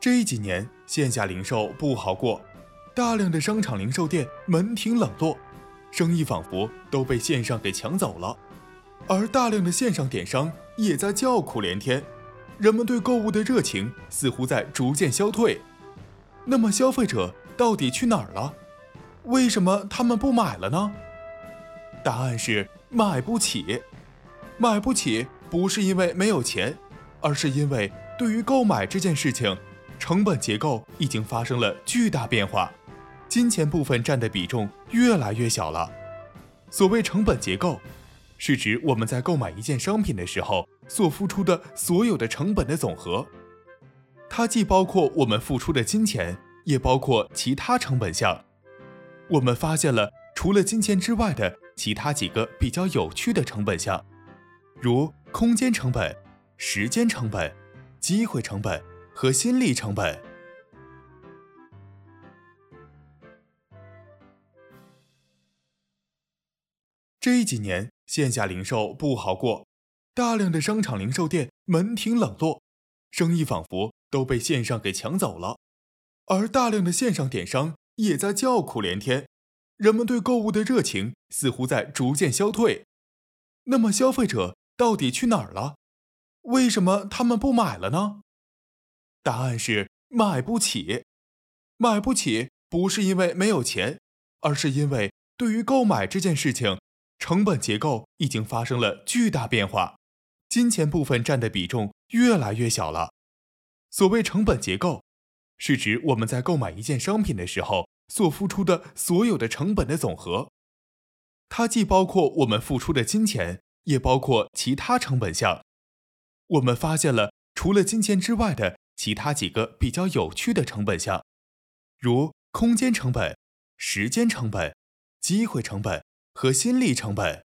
这几年线下零售不好过，大量的商场零售店门庭冷落，生意仿佛都被线上给抢走了，而大量的线上电商也在叫苦连天，人们对购物的热情似乎在逐渐消退。那么消费者到底去哪儿了？为什么他们不买了呢？答案是买不起。买不起不是因为没有钱，而是因为对于购买这件事情，成本结构已经发生了巨大变化，金钱部分占的比重越来越小了。所谓成本结构，是指我们在购买一件商品的时候所付出的所有的成本的总和，它既包括我们付出的金钱，也包括其他成本项。我们发现了除了金钱之外的其他几个比较有趣的成本项，如空间成本、时间成本、机会成本和心理成本。这几年线下零售不好过，大量的商场零售店门庭冷落，生意仿佛都被线上给抢走了，而大量的线上电商也在叫苦连天，人们对购物的热情似乎在逐渐消退。那么消费者到底去哪儿了？为什么他们不买了呢？答案是买不起。买不起不是因为没有钱，而是因为对于购买这件事情，成本结构已经发生了巨大变化，金钱部分占的比重越来越小了。所谓成本结构，是指我们在购买一件商品的时候所付出的所有的成本的总和，它既包括我们付出的金钱，也包括其他成本项。我们发现了除了金钱之外的其他几个比较有趣的成本项，如空间成本、时间成本、机会成本和心理成本。